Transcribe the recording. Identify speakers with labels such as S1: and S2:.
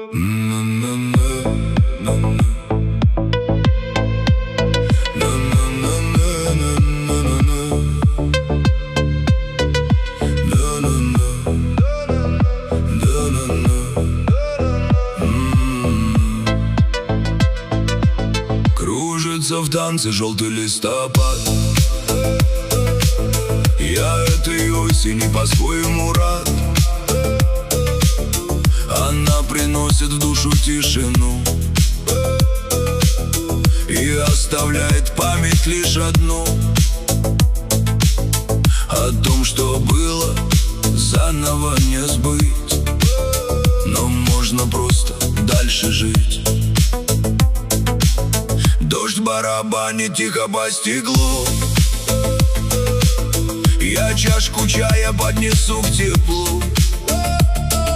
S1: Кружится в танце желтый листопад. Я этой осени по-своему рад. Она приносит в душу тишину и оставляет память лишь одну: о том, что было, заново не сбыть, но можно просто дальше жить. Дождь барабанит тихо по стеклу. Я чашку чая поднесу к теплу.